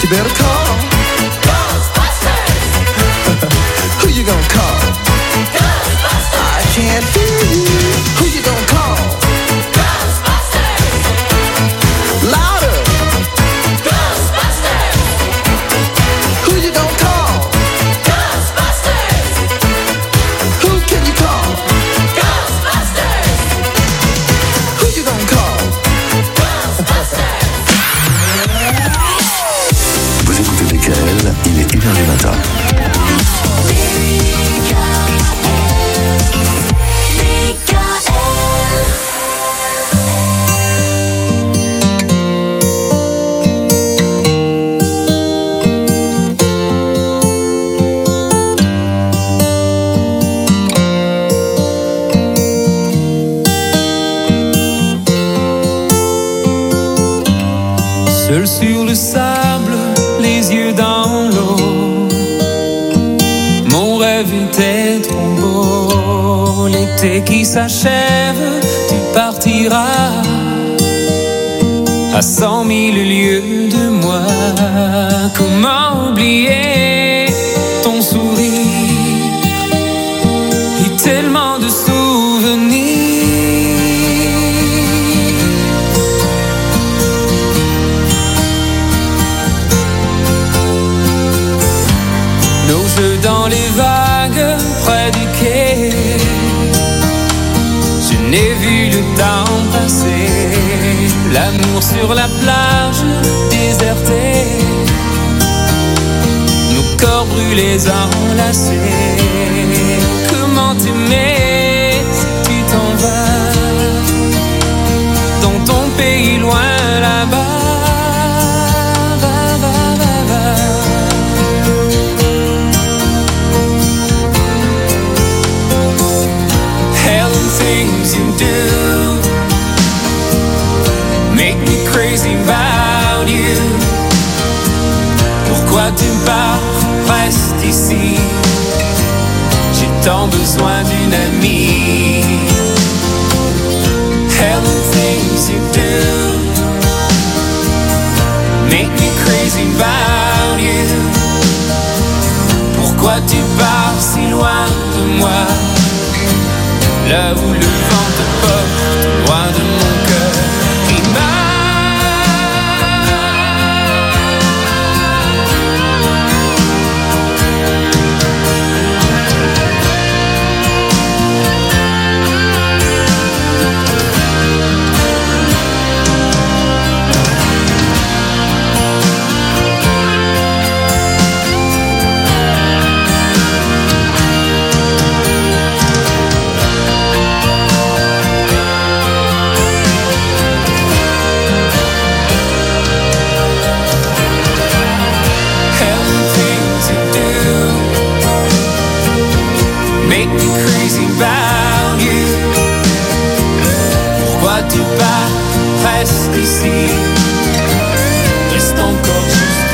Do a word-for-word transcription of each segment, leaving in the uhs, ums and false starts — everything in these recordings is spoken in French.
You better call Ghostbusters. Who you gonna call? Ghostbusters. I can't hear you. Who you gonna call? Ghostbusters. Louder. Ghostbusters. Who you gonna call? Ghostbusters. Who can you call? Ghostbusters. Who you gonna call? Ghostbusters. Vous écoutez D K L, il est une heure du matin. Seul sur le sable, les yeux dans l'eau, mon rêve était trop beau. L'été qui s'achève, tu partiras à cent mille lieues de moi. Comment oublier ton sourire et tellement de souvenirs. Nos jeux dans les vagues près du quai, je n'ai vu le temps passer. L'amour sur la plage désertée, nos corps brûlés enlacés. Comment t'aimer si tu t'en vas dans ton pays loin là-bas. Things you do make me crazy about you. Pourquoi tu pars, reste ici. J'ai tant besoin d'une amie. Hell the things you do make me crazy about you. Pourquoi tu pars si loin de moi? Là où le vent te porte, loin de mon cœur qui bat. Make me crazy about you. Pourquoi tu pars, reste ici. Reste encore juste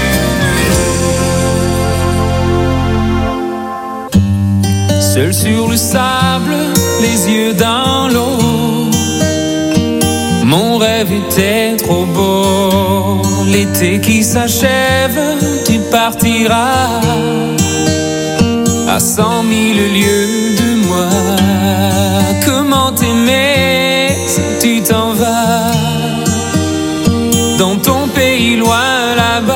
une nuit. Seul sur le sable, les yeux dans l'eau, mon rêve était trop beau. L'été qui s'achève, tu partiras à cent mille lieues de moi. Comment t'aimer si tu t'en vas dans ton pays loin là-bas.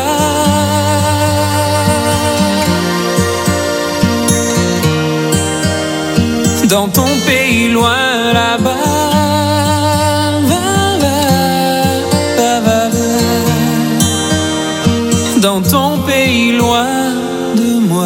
Dans ton pays loin là-bas. Dans ton pays loin de moi.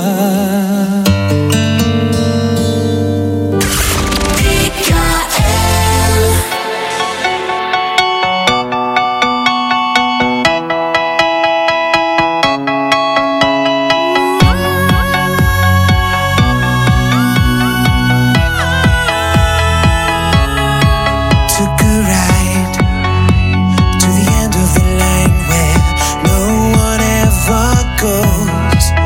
Goes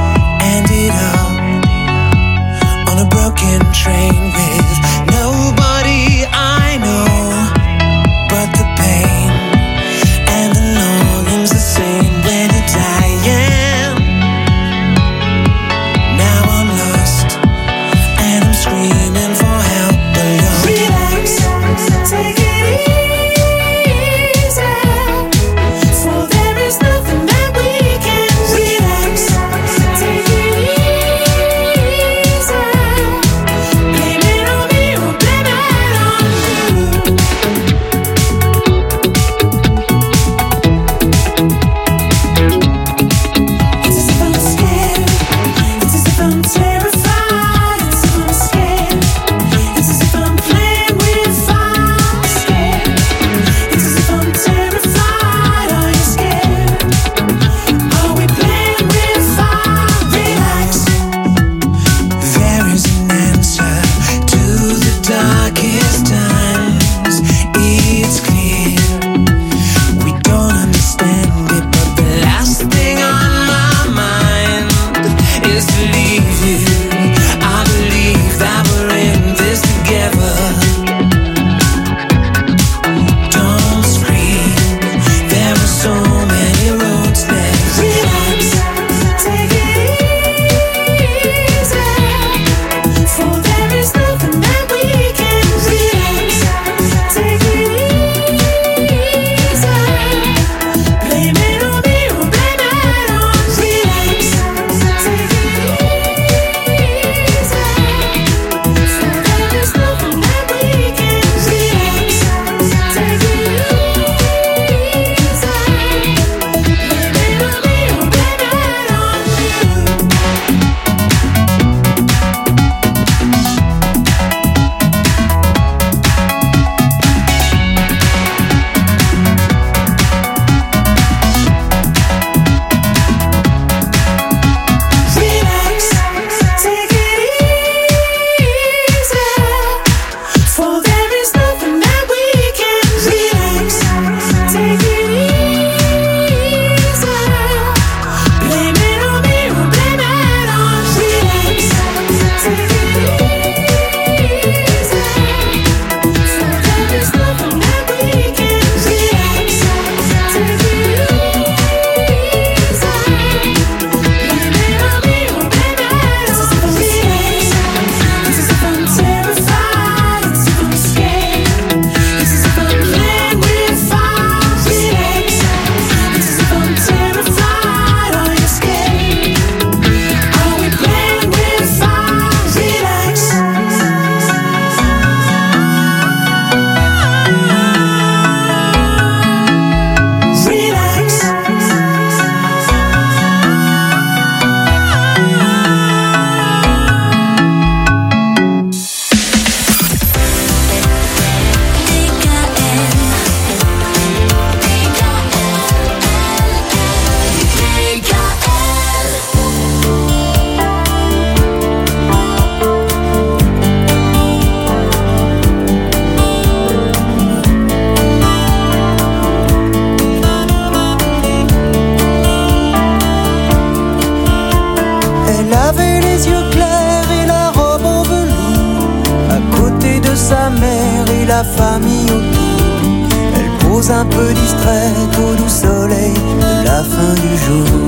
la famille autour. Elle pose un peu distraite au doux soleil de la fin du jour.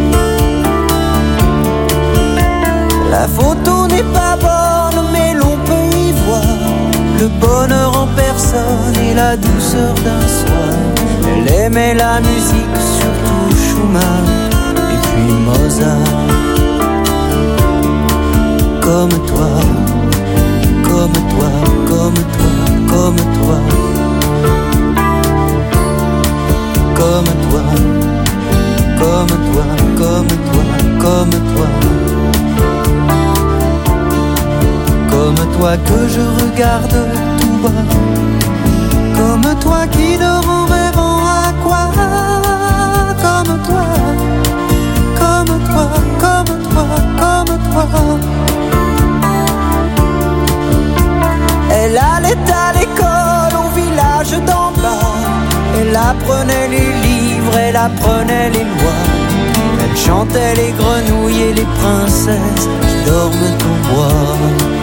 La photo n'est pas bonne, mais l'on peut y voir le bonheur en personne et la douceur d'un soir. Elle aimait la musique, surtout Schumann et puis Mozart. Comme toi, comme toi, comme toi, comme toi. Comme toi, comme toi, comme toi, comme toi. Comme toi que je regarde tout bas. Comme toi qui dort en rêvant à quoi. Comme toi, comme toi, comme toi, comme toi. Elle allait à l'école au village d'en bas. Elle apprenait les livres, elle apprenait les lois. Elle chantait les grenouilles et les princesses qui dorment au bois.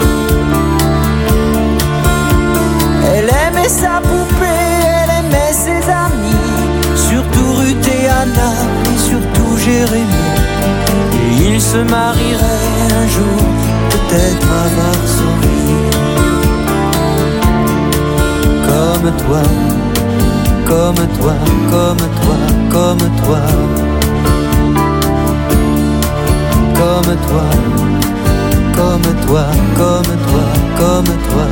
Elle aimait sa poupée, elle aimait ses amis, surtout Ruth et Anna et surtout Jérémie. Et ils se marieraient un jour, peut-être à Varsovie. Comme toi, comme toi, comme toi, comme toi. Comme toi, comme toi, comme toi, comme toi.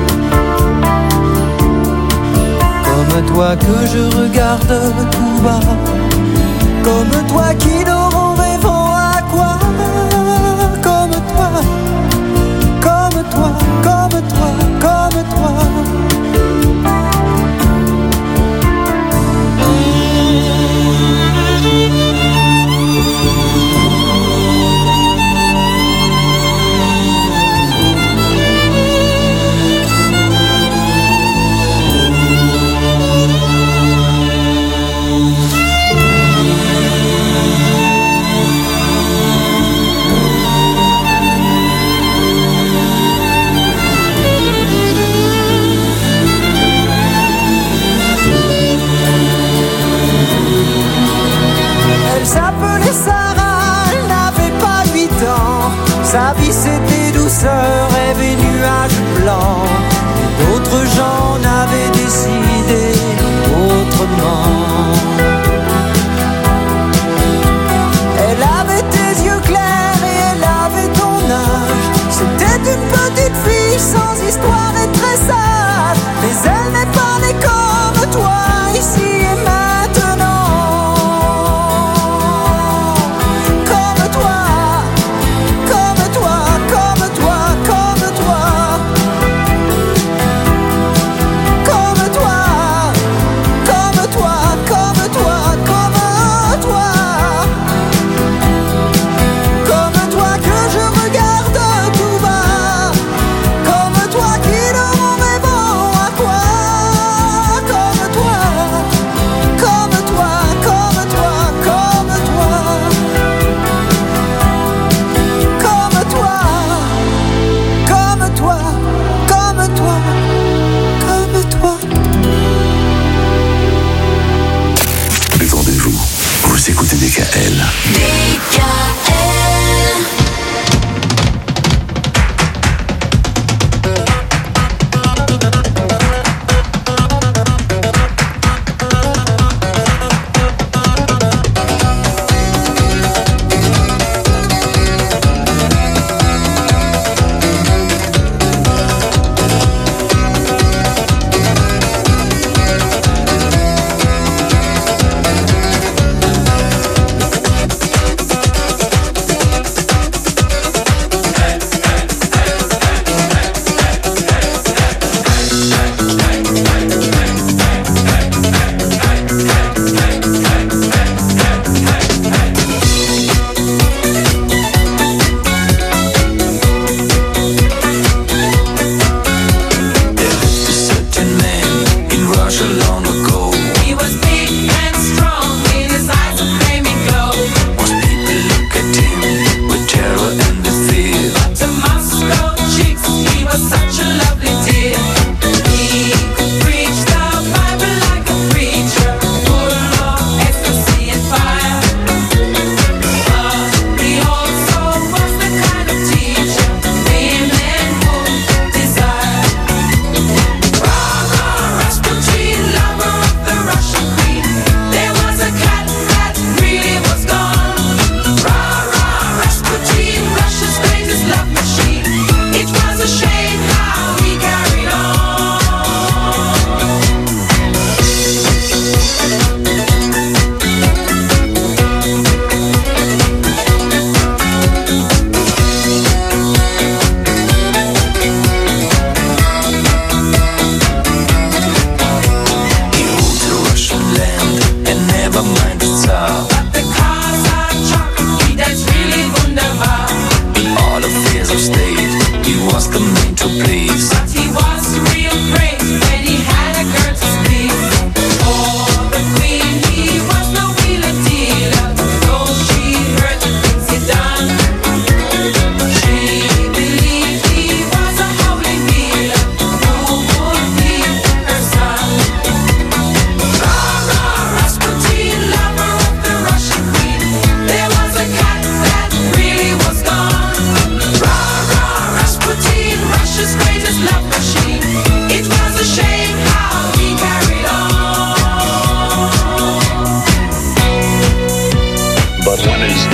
Comme toi que je regarde tout bas. Comme toi qui dort en rêvant à quoi. Comme toi, comme toi, comme toi, comme toi. Sa vie c'était douceur, rêve et nuages blancs. D'autres gens n'avaient décidé autrement. Elle avait tes yeux clairs et elle avait ton âge. C'était une petite fille sans histoire et très sage. Mais elle n'est pas née comme toi ici et maintenant.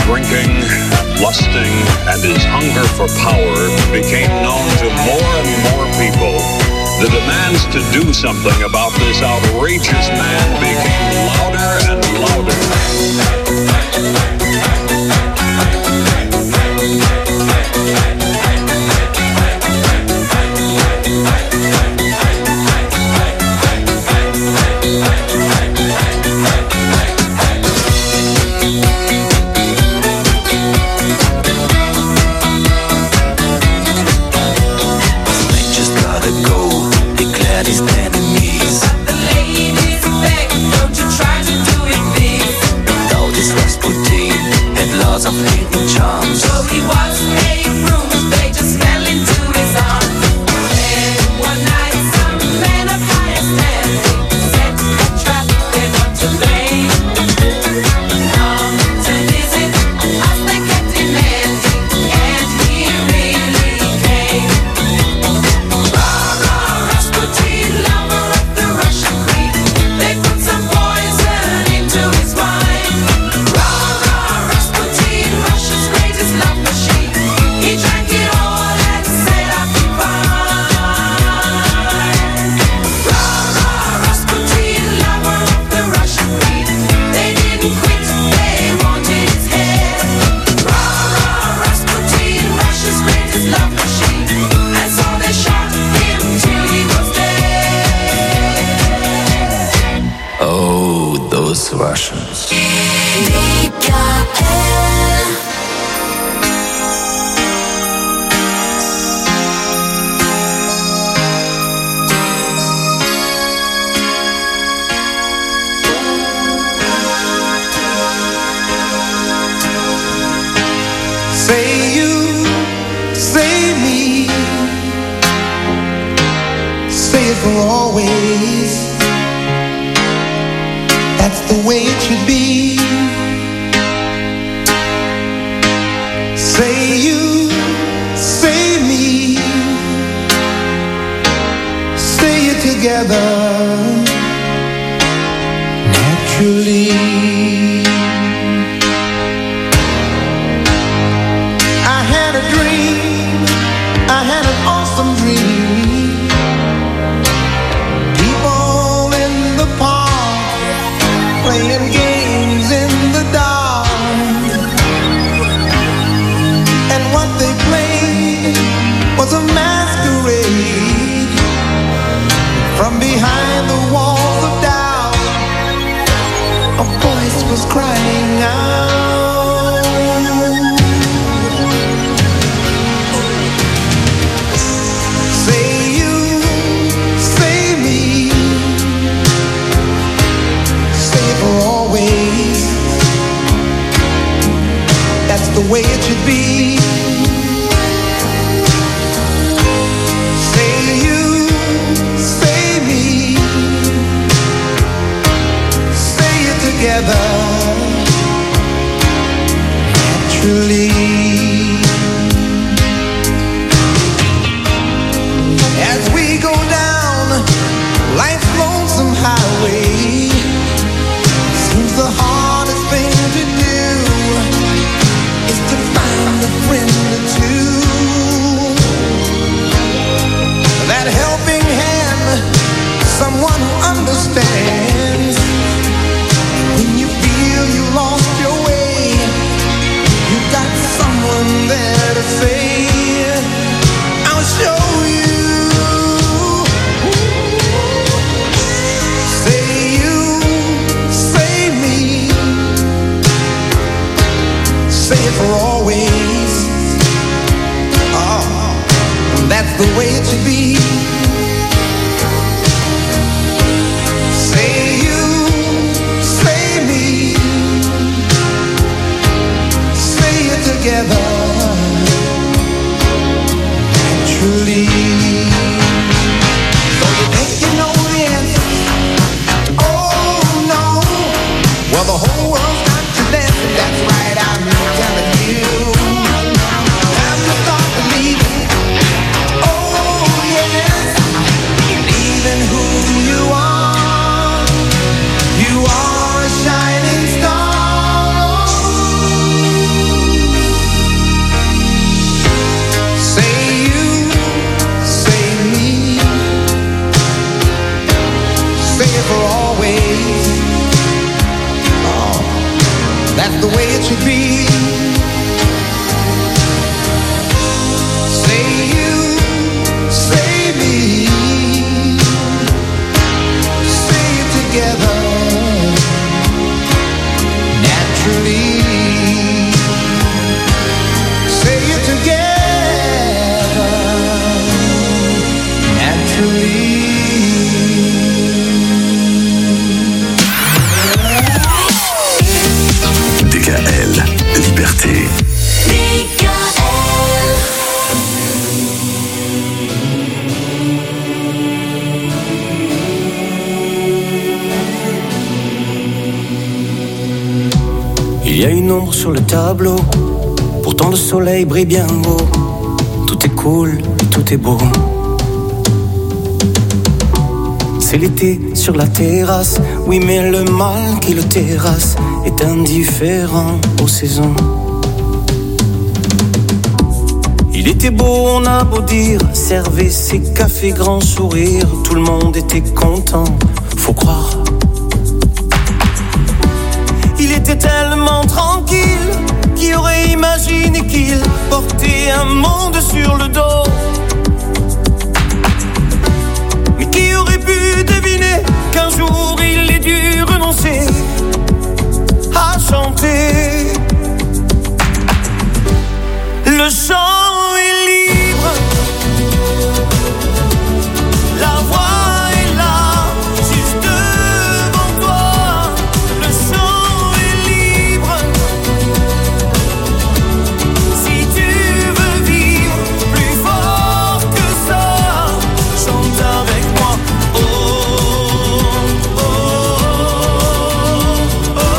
drinking and lusting and his hunger for power became known to more and more people, the demands to do something about this outrageous man became louder and louder. Of hidden charms. So he was made rooms, they just fell into his arms. And one night some man of higher standing set a trap, they're not to blame. Come to visit us, they kept demanding, and he really came. Rah, rah, Rasputin, lover of the Russian queen. They put some poison into his wine. Rah, rah, Rasputin, Russia's greatest love machine. He drank it all and said I'd be fine. Rah, rah, Rasputin, lover of the Russian queen. They didn't quit, they wanted his head. Rah, rah, Rasputin, Russia's greatest love machine. And so they shot him till he was dead. Oh, those Russians. Say you, say me, say it for always. That's the way it should be. Say you, say me, say it together naturally. I had a dream, I had an awesome dream. People in the park playing games in the dark, and what they played was a masquerade. From behind the walls of doubt, a voice was crying out. Say you, say me, say it for always. That's the way it should be. Say you, say me, say it together naturally. As we go down life's lonesome highway, seems the hardest thing to do is to find a friend or two. That helping hand, someone who understands. When you feel you lost your way, you got someone there to say, I'll show you. Say you, say me, say it for always. Oh, that's the way it should be. Say you, say me, say it together naturally. So you think you know the answer? Oh no. Well, the whole world's got you dancing. That's right, I'm telling you. Time to start believing. Oh yes. liberté. Il y a une ombre sur le tableau, pourtant le soleil brille bien haut. Tout est cool, tout est beau. C'est l'été sur la terrasse, oui mais le mal qui le terrasse est indifférent aux saisons. Il était beau, on a beau dire, servait ses cafés grand sourire, tout le monde était content, faut croire. Il était tellement tranquille, qui aurait imaginé qu'il portait un monde sur le dos. Mais qui aurait pu deviner qu'un jour il ait dû renoncer à chanter. Le chant est libre, la voix est là, juste devant toi. Le chant est libre, si tu veux vivre plus fort que ça, chante avec moi. Oh, oh, oh, oh,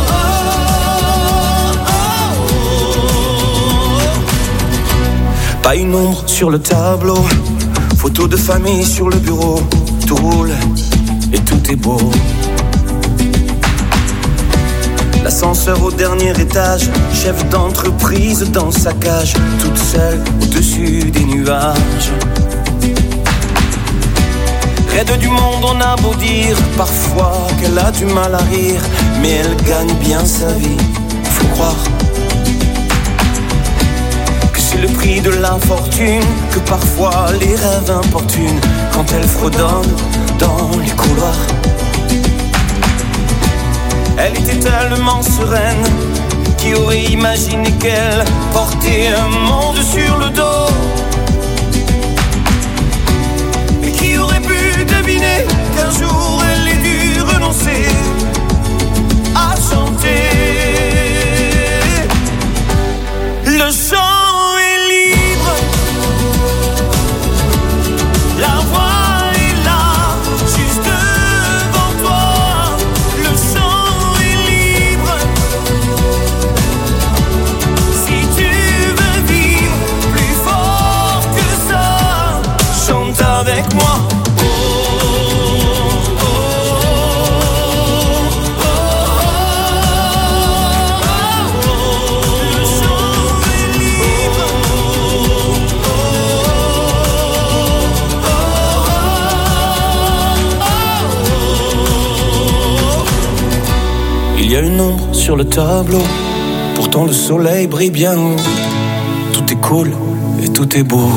oh, oh. Pas une ombre sur le tableau, photo de famille sur le bureau, tout roule et tout est beau. L'ascenseur au dernier étage, chef d'entreprise dans sa cage, toute seule au-dessus des nuages. Raide du monde, on a beau dire parfois qu'elle a du mal à rire, mais elle gagne bien sa vie, faut croire. Que c'est le prix de l'infortune, que parfois les rêves importunent quand elle fredonne dans les couloirs. Elle était tellement sereine, qui aurait imaginé qu'elle portait un monde sur le dos. Et qui aurait pu deviner qu'un jour elle ait dû renoncer à chanter. Le chant est libre, la voix est là, juste devant toi. Le chant est libre, si tu veux vivre plus fort que ça, chante avec moi. Oh, oh, oh, oh, oh, oh. Le chant est libre, oh, oh, oh, oh. Il y a une ombre sur le tableau, pourtant le soleil brille bien haut. Tout est cool et tout est beau.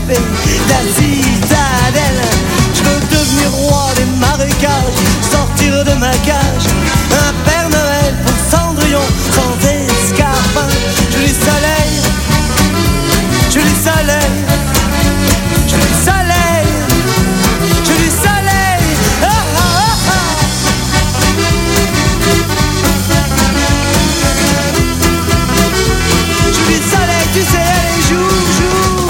paix, la citadelle. Je veux devenir roi des marécages, sortir de ma cage, un Père Noël pour Cendrillon, sans escarpin. Je les soleil, je les soleil, je les soleil, je les soleil. Ah, ah, ah, ah. Je les soleil, tu sais, les jours, jours.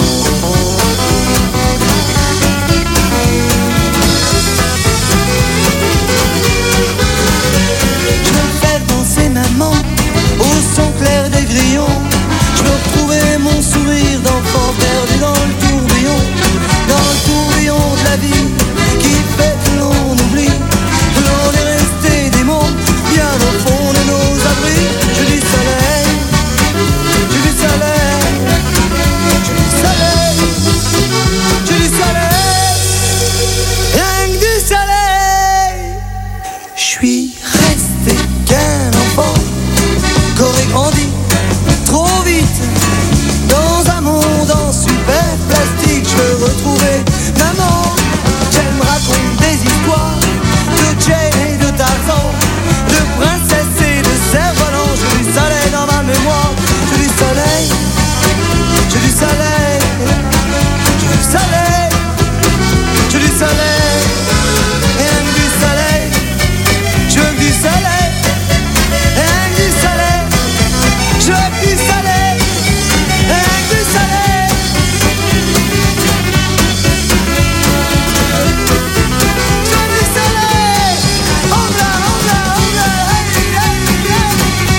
Je veux faire danser maman au son clair des grillons. Je veux retrouver mon sourire d'enfant perdu dans le tourbillon, dans le tourbillon de la vie qui fait que l'on oublie que l'on est resté des mondes bien au fond de nos abris. Je dis soleil, je dis soleil, je dis soleil, je dis soleil, rien que du soleil. Je suis resté qu'un enfant qu'aurait grandi trop vite dans un monde en super plastique. Je veux retrouver maman, qu'elle me raconte des histoires de Jane et de Tarzan, de princesses et de cerfs-volants. Je dis soleil dans ma mémoire, je dis soleil, je dis soleil, je dis soleil, je dis soleil, rien que du soleil, je veux du soleil, rien que du soleil, je veux du soleil, rien que du soleil. Je veux du soleil. Oh là, oh là, oh là, hey, hey, hey.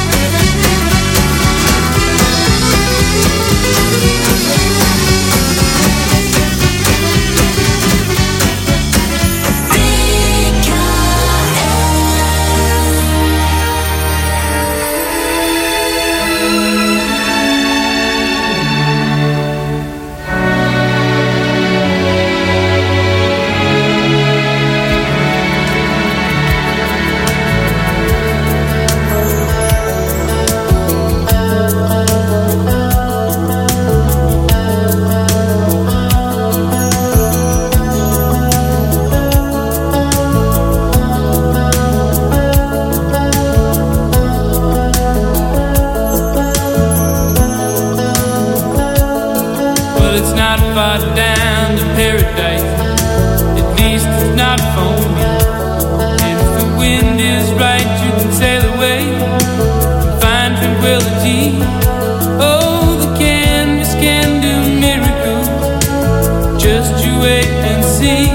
Well, it's not far down to paradise. At least it's not for me. And if the wind is right, you can sail away and find tranquility. Oh, the canvas can do miracles. Just you wait and see.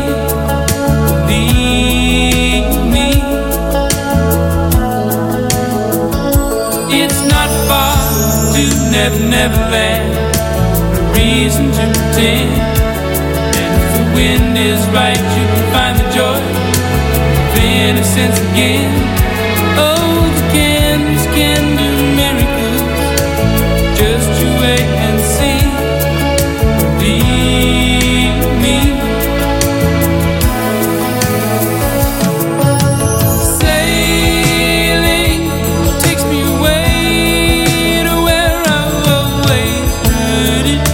Believe me. It's not far to Never Never Land. Reason to pretend. And if the wind is right, you can find the joy of innocence again. Oh, the canvas can do miracles. Just you wait and see. Believe me. Sailing takes me away to where I've always heard it.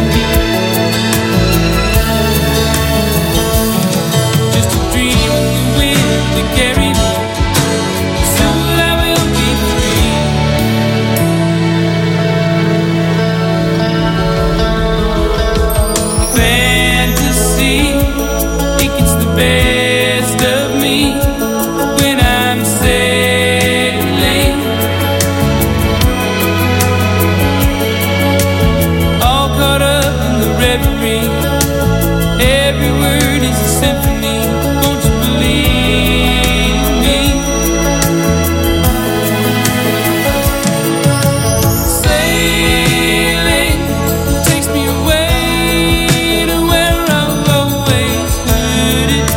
Just a dream of the wind to carry me. Soon I will be free. Fantasy, it gets the best of me when I'm sailing. All caught up in the reverie. Every word is a symphony. Won't you believe me? Sailing takes me away to where I've always heard it.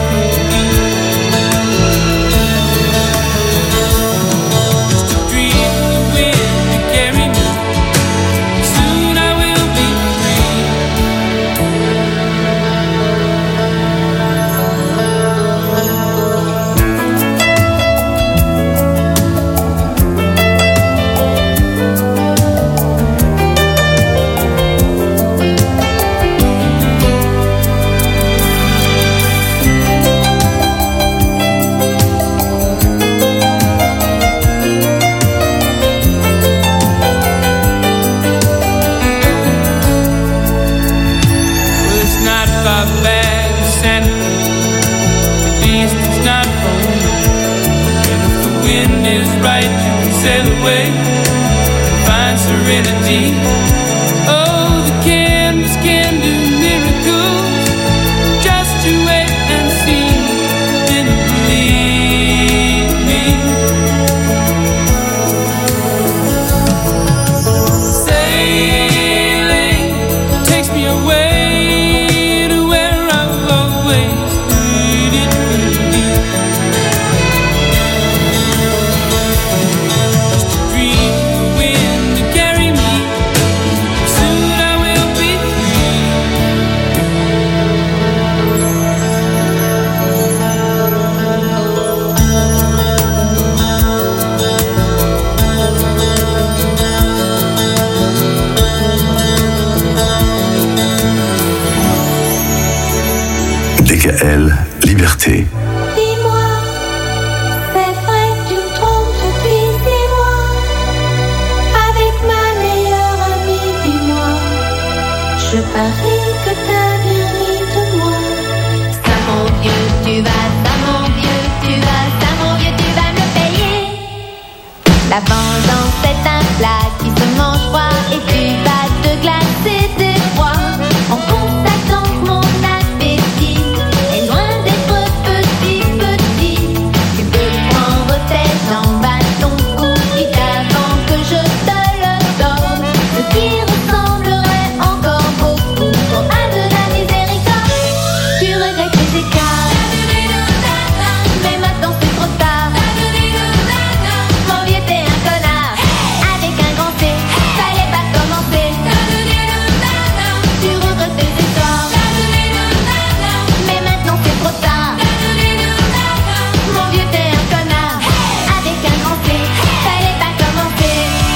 Just a dream of the wind to carry me. Soon I will be free. got back to Santa Fe. At least it's not home. And if the wind is right, you can sail away and find serenity. Oh, the canvas can do miracles. Just you wait and see. Then believe me. Sailing takes me away to where I've always needed to be. Just a dream of the wind to carry me. Soon I will be free. D K L, Liberté. Dis-moi, c'est vrai que tu me trompes depuis six mois. Avec ma meilleure amie, dis-moi, je parie que t'as bien ri de moi. Ça mon vieux, tu vas, ça mon vieux, tu vas, ça mon vieux, tu vas me payer. La vengeance est un plat qui se mange froid et tu vas te glacer d'effroi en constatant que mon appétit est loin d'être petit, petit. Tu peux prendre tes jambes à ton cou vite avant que je te le donne. Ce qui ressemblerait encore beaucoup trop à de la miséricorde. Tu regrettes tes écarts, mais maintenant c'est trop tard. Mon vieux t'es un connard, avec un grand C, fallait pas commencer. Tu regrettes tes histoires, mais maintenant c'est trop tard. Mon vieux t'es un connard, avec un grand C, fallait pas commencer.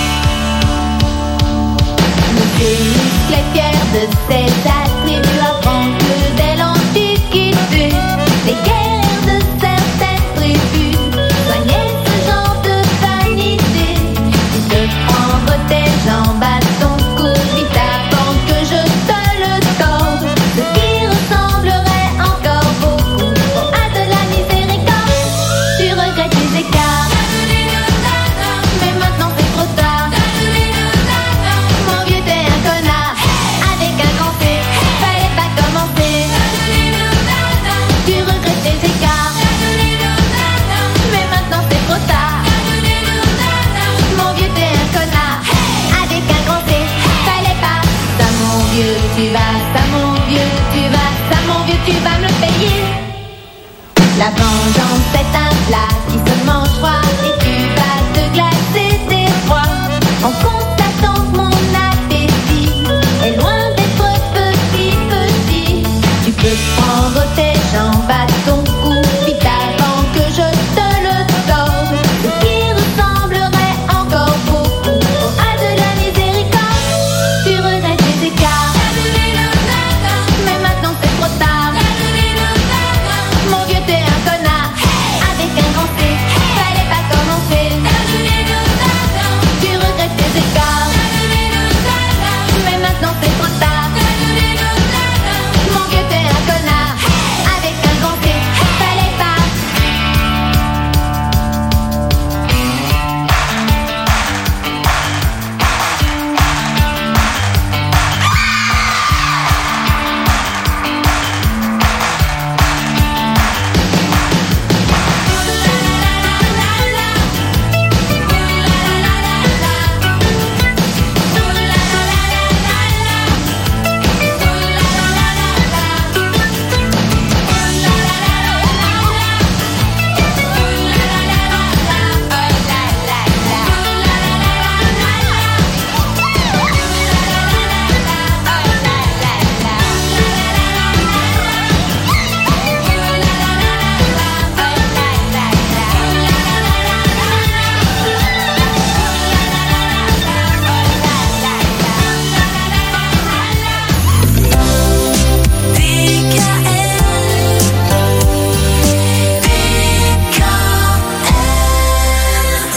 Monsieur Muscle est fier de ses attributs, apprend que dès l'Antiquité, les guerriers de certaines tribus soignaient ce genre de vanité. Tu peux prendre tes jambes à ton cou vite avant que je te le torde. Ce qui ressemblerait encore beaucoup trop à de la miséricorde. Tu regrettes tes écarts, mais maintenant c'est trop tard. Mon vieux t'es un connard, avec un grand C, fallait pas commencer. Tu regrettes tes écarts, mais maintenant c'est trop tard. Mon vieux t'es un connard, avec un grand C, fallait pas. Ça mon vieux tu vas, ça mon vieux tu vas, ça mon vieux tu vas me payer. La vengeance est un plat qui se mange froid et tu vas te glacer d'effroi en constatant que mon appétit est loin d'être petit, petit. Tu peux prendre tes jambes à ton cou vite avant que je te le torde. Ce qui ressemblerait encore beaucoup trop à de la miséricorde. Tu regrettes tes écarts, mais maintenant c'est trop tard. Mon vieux t'es un connard, avec un grand C,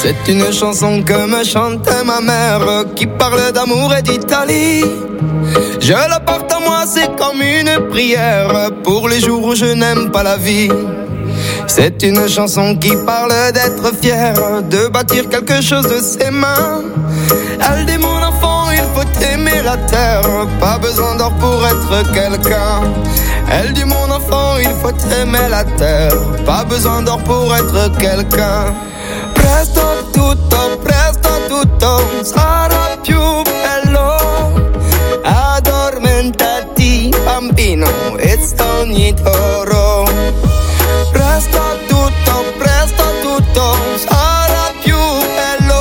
C'est une chanson que me chantait ma mère, qui parle d'amour et d'Italie. Je la porte à moi, c'est comme une prière pour les jours où je n'aime pas la vie. C'est une chanson qui parle d'être fier, de bâtir quelque chose de ses mains. Elle dit mon enfant, il faut aimer la terre, pas besoin d'or pour être quelqu'un. Elle dit mon enfant, il faut aimer la terre, pas besoin d'or pour être quelqu'un. Presto tutto, presto tutto sarà più bello. Addormentati bambino e sogni d'oro. Presto tutto, presto tutto sarà più bello.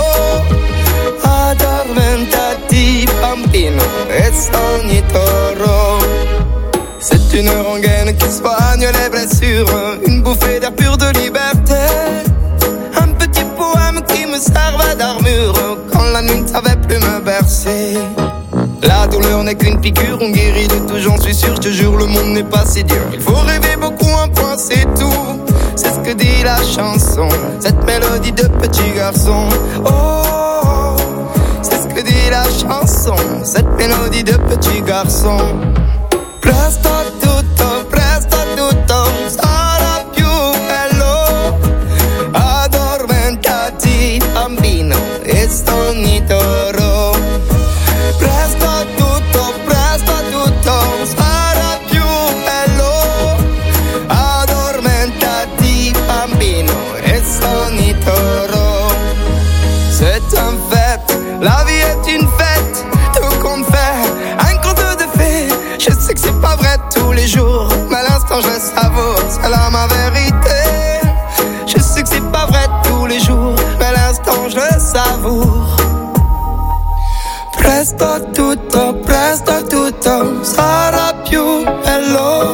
Addormentati bambino e sogni d'oro. C'est une rengaine qui soigne les blessures, une bouffée d'air pur de liberté. Un petit poème qui me servait d'armure quand la nuit ne savait plus me bercer. La douleur n'est qu'une piqûre, on guérit de tout, j'en suis sûr, je te jure, le monde n'est pas si dur. Il faut rêver beaucoup, un point c'est tout. C'est ce que dit la chanson, cette mélodie de petit garçon. Oh, c'est ce que dit la chanson, cette mélodie de petit garçon. Presto tutto, presto tutto sarà più bello. Addormentati bambino e sogni d'oro. Presto tutto, presto tutto sarà più bello. Addormentati bambino e sogni d'oro. C'est un fait, la vie est une fête, tout compte fait, un conte de fées. Je sais que c'est pas vrai tous les jours, mais à l'instant je le savoure, c'est là ma vérité. Je sais que c'est pas vrai tous les jours, mais à l'instant je le savoure. Presto tutto, presto tutto sarà più bello.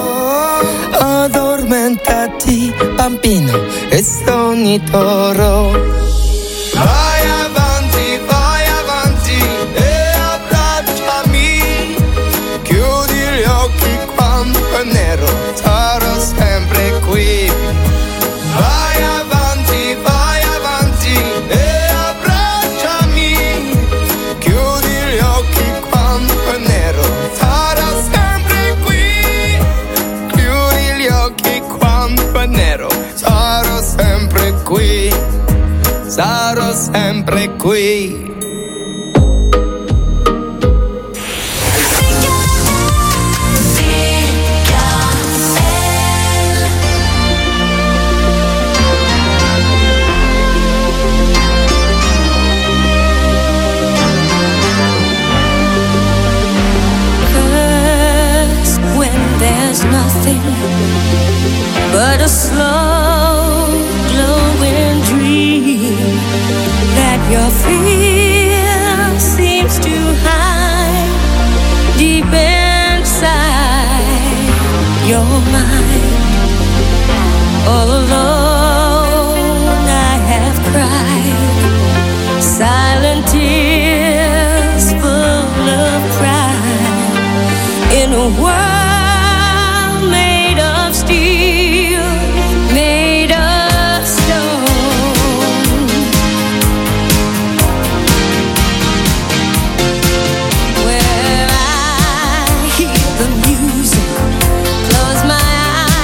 Addormentati bambino e sogni d'oro. Vai avanti, vai avanti e abbracciami. Chiudi gli occhi quando è nero, sarò sempre qui. Vai avanti, vai avanti e abbracciami. Chiudi gli occhi quando è nero, sarò sempre qui. Chiudi gli occhi quando è nero, sarò sempre qui. Sarò sempre qui. There's nothing but a slow glowing dream that your fear seems to hide deep inside your mind. All alone I have cried silent tears full of pride in a world my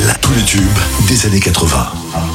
L, tous les tubes des années quatre-vingts.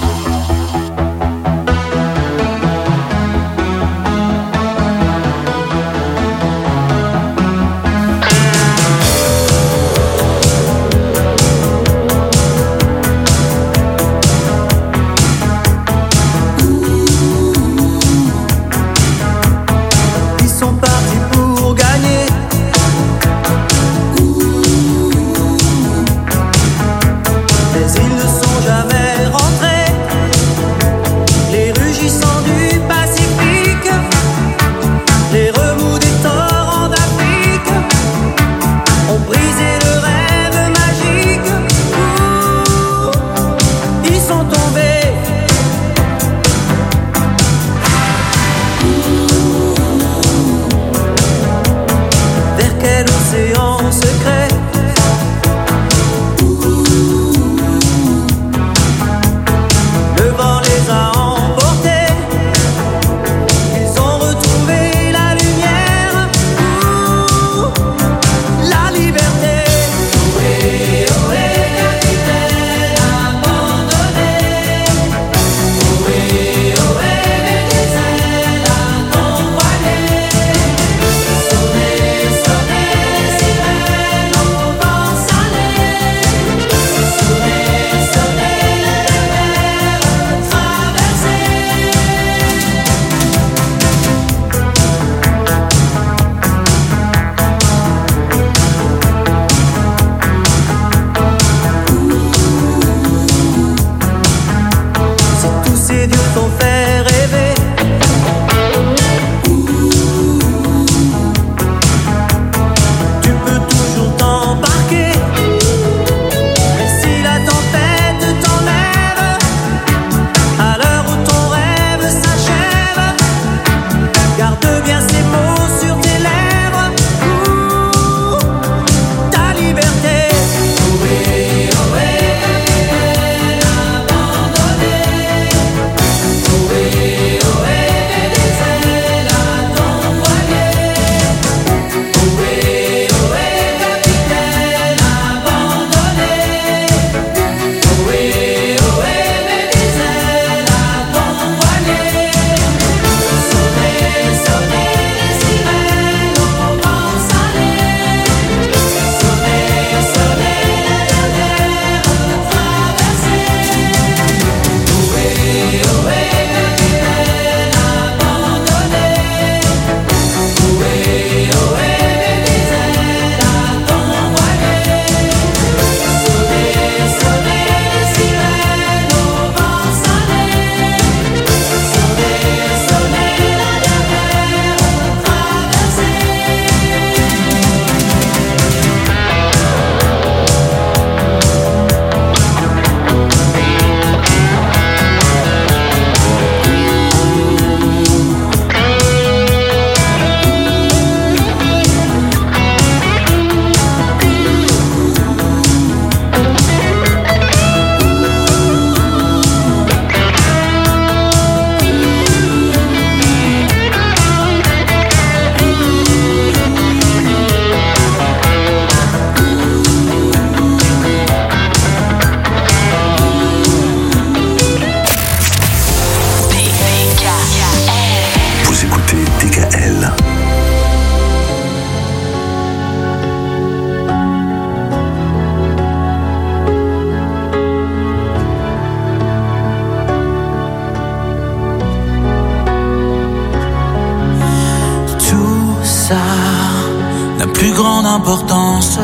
Importance.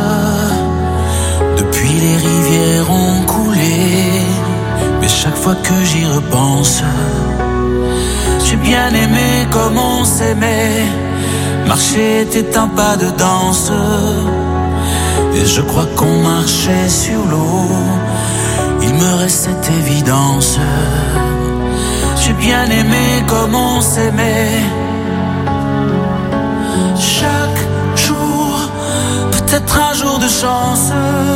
Depuis les rivières ont coulé, mais chaque fois que j'y repense, j'ai bien aimé comme on s'aimait. Marcher était un pas de danse, et je crois qu'on marchait sur l'eau. Il me reste cette évidence. J'ai bien aimé comme on s'aimait. Chaque jour, peut-être un jour de chance.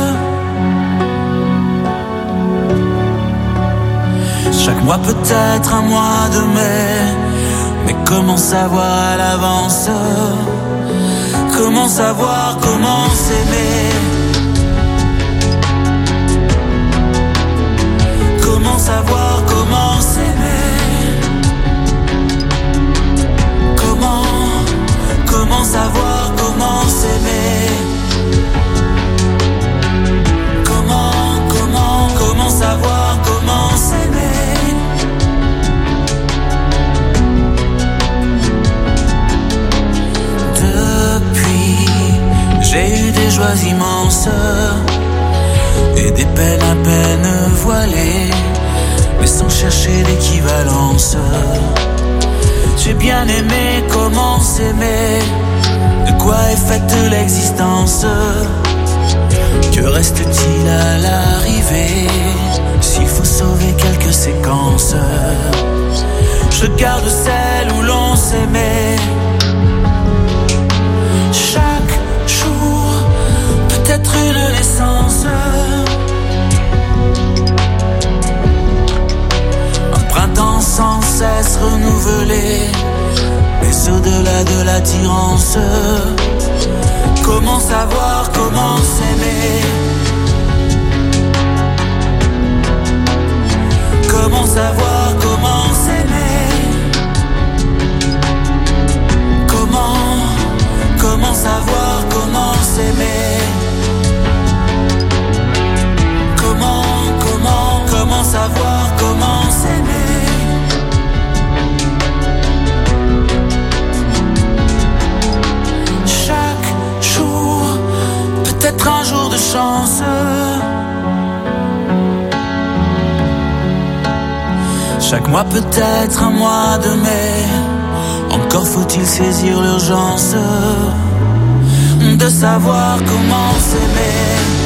Chaque mois peut-être un mois de mai. Mais comment savoir à l'avance? Comment savoir comment s'aimer? différence et des peines à peine voilées, mais sans chercher d'équivalence. J'ai bien aimé comment s'aimer, de quoi est faite l'existence. Que reste-t-il à l'arrivée s'il faut sauver quelques séquences? Je garde celle où l'on s'aimait. Chaque jour peut être une naissance, un printemps sans cesse renouvelé, mais au-delà de l'attirance, comment savoir comment s'aimer? Comment savoir comment s'aimer? Comment, comment savoir comment s'aimer? Comment, comment, comment savoir comment s'aimer? Chaque jour peut être un jour de chance. Chaque mois peut être un mois de mai. Encore faut-il saisir l'urgence de savoir comment s'aimer.